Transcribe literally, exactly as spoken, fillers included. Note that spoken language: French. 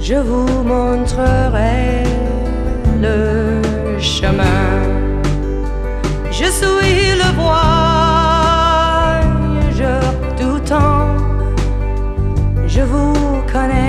je vous montrerai le chemin. Je suis le voyageur tout temps, je vous connais.